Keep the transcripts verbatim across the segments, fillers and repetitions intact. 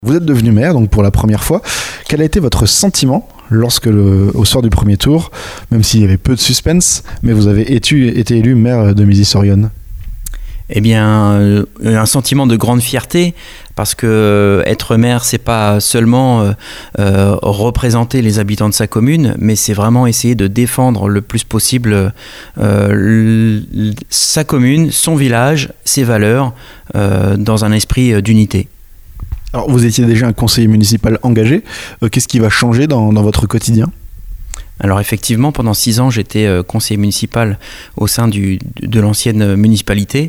Vous êtes devenu maire, donc pour la première fois. Quel a été votre sentiment lorsque, le, au soir du premier tour, même s'il y avait peu de suspense, mais vous avez été, été élu maire de Mizy-sur-Yonne? Eh bien, euh, un sentiment de grande fierté, parce que euh, être maire, c'est pas seulement euh, euh, représenter les habitants de sa commune, mais c'est vraiment essayer de défendre le plus possible euh, l- sa commune, son village, ses valeurs, euh, dans un esprit d'unité. Alors, vous étiez déjà un conseiller municipal engagé. Euh, qu'est-ce qui va changer dans, dans votre quotidien? Alors effectivement, pendant six ans, j'étais euh, conseiller municipal au sein du, de l'ancienne municipalité.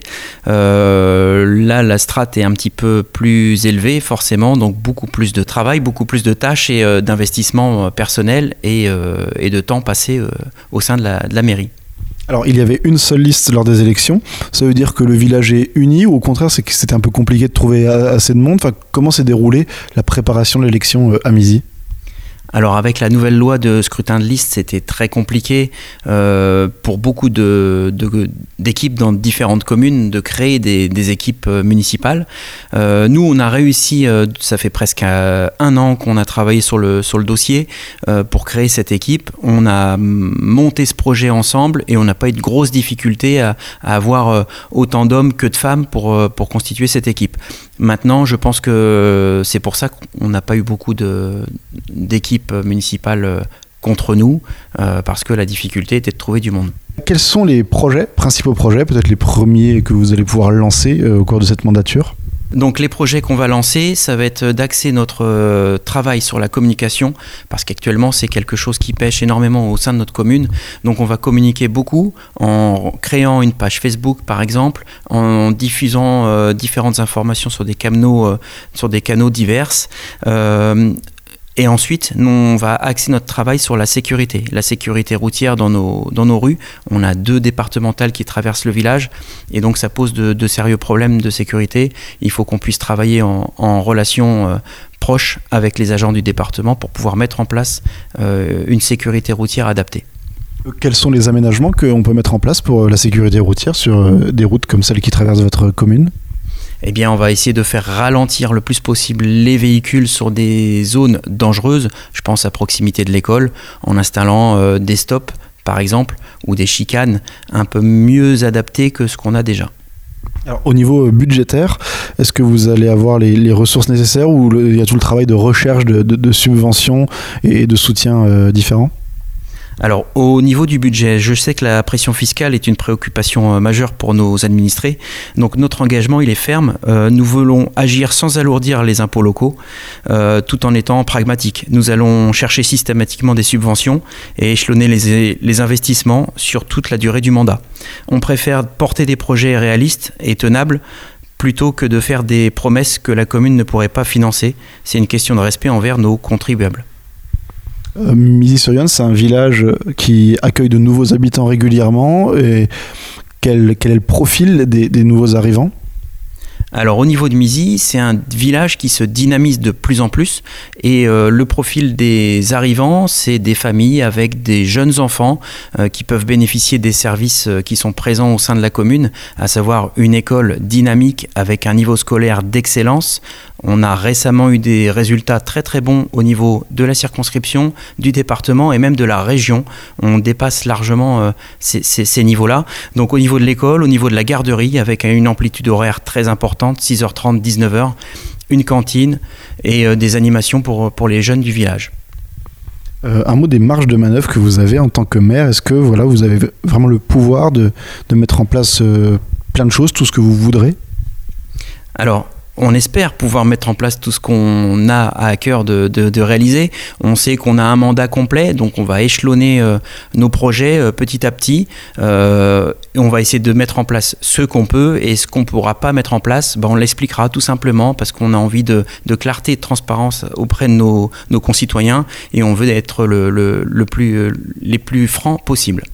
Euh, là, la strate est un petit peu plus élevée, forcément, donc beaucoup plus de travail, beaucoup plus de tâches et euh, d'investissement personnel et, euh, et de temps passé euh, au sein de la, de la mairie. Alors, il y avait une seule liste lors des élections. Ça veut dire que le village est uni, ou au contraire, c'est que c'était un peu compliqué de trouver assez de monde? Enfin, comment s'est déroulée la préparation de l'élection à Mizy? Alors avec la nouvelle loi de scrutin de liste, c'était très compliqué euh, pour beaucoup de, de, d'équipes dans différentes communes de créer des, des équipes municipales. Euh, nous, on a réussi, euh, ça fait presque un an qu'on a travaillé sur le, sur le dossier euh, pour créer cette équipe. On a monté ce projet ensemble et on n'a pas eu de grosses difficultés à, à avoir euh, autant d'hommes que de femmes pour, euh, pour constituer cette équipe. Maintenant, je pense que c'est pour ça qu'on n'a pas eu beaucoup de, d'équipes municipales contre nous, euh, parce que la difficulté était de trouver du monde. Quels sont les projets, principaux projets, peut-être les premiers que vous allez pouvoir lancer euh, au cours de cette mandature? Donc les projets qu'on va lancer, ça va être d'axer notre euh, travail sur la communication, parce qu'actuellement c'est quelque chose qui pêche énormément au sein de notre commune. Donc on va communiquer beaucoup en créant une page Facebook par exemple, en diffusant euh, différentes informations sur des canaux, euh, sur des canaux divers. Euh, Et ensuite, nous, on va axer notre travail sur la sécurité, la sécurité routière dans nos, dans nos rues. On a deux départementales qui traversent le village et donc ça pose de, de sérieux problèmes de sécurité. Il faut qu'on puisse travailler en, en relation euh, proche avec les agents du département pour pouvoir mettre en place euh, une sécurité routière adaptée. Quels sont les aménagements qu'on peut mettre en place pour la sécurité routière sur euh, des routes comme celles qui traversent votre commune? Eh bien, on va essayer de faire ralentir le plus possible les véhicules sur des zones dangereuses. Je pense à proximité de l'école, en installant euh, des stops, par exemple, ou des chicanes un peu mieux adaptées que ce qu'on a déjà. Alors, au niveau budgétaire, est-ce que vous allez avoir les, les ressources nécessaires, ou le, il y a tout le travail de recherche, de, de, de subventions et de soutien euh, différents? Alors, au niveau du budget, je sais que la pression fiscale est une préoccupation majeure pour nos administrés. Donc, notre engagement, il est ferme. Euh, nous voulons agir sans alourdir les impôts locaux, euh, tout en étant pragmatiques. Nous allons chercher systématiquement des subventions et échelonner les, les investissements sur toute la durée du mandat. On préfère porter des projets réalistes et tenables plutôt que de faire des promesses que la commune ne pourrait pas financer. C'est une question de respect envers nos contribuables. Euh, Mizy-sur-Yonne, c'est un village qui accueille de nouveaux habitants régulièrement. Et quel, quel est le profil des, des nouveaux arrivants? Alors au niveau de Mizy, c'est un village qui se dynamise de plus en plus et euh, le profil des arrivants, c'est des familles avec des jeunes enfants euh, qui peuvent bénéficier des services euh, qui sont présents au sein de la commune, à savoir une école dynamique avec un niveau scolaire d'excellence. On a récemment eu des résultats très très bons au niveau de la circonscription, du département et même de la région. On dépasse largement euh, ces, ces, ces niveaux-là. Donc au niveau de l'école, au niveau de la garderie, avec une amplitude horaire très importante, six heures trente, dix-neuf heures, une cantine et euh, des animations pour, pour les jeunes du village. Euh, un mot des marges de manœuvre que vous avez en tant que maire. Est-ce que voilà, vous avez vraiment le pouvoir de, de mettre en place euh, plein de choses, tout ce que vous voudrez? Alors, on espère pouvoir mettre en place tout ce qu'on a à cœur de, de, de réaliser. On sait qu'on a un mandat complet, donc on va échelonner euh, nos projets euh, petit à petit. Euh, et on va essayer de mettre en place ce qu'on peut, et ce qu'on ne pourra pas mettre en place, ben on l'expliquera tout simplement parce qu'on a envie de, de clarté et de transparence auprès de nos, nos concitoyens et on veut être le, le, le plus, les plus francs possible.